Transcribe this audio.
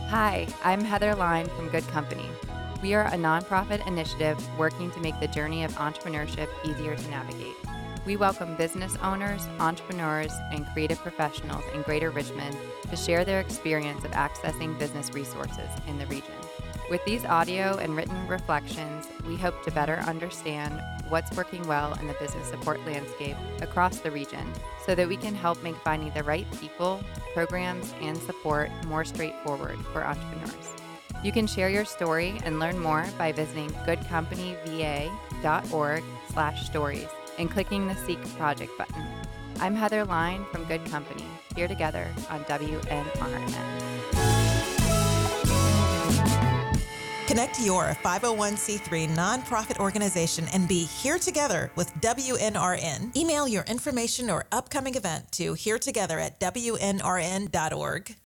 Hi, I'm Heather Line from Good Company. We are a nonprofit initiative working to make the journey of entrepreneurship easier to navigate. We welcome business owners, entrepreneurs, and creative professionals in Greater Richmond to share their experience of accessing business resources in the region. With these audio and written reflections, we hope to better understand what's working well in the business support landscape across the region so that we can help make finding the right people, programs, and support more straightforward for entrepreneurs. You can share your story and learn more by visiting goodcompanyva.org/stories and clicking the Seek Project button. I'm Heather Line from Good Company, here together on WNRN. Connect your 501c3 nonprofit organization and be here together with WNRN. Email your information or upcoming event to heretogether@wnrn.org.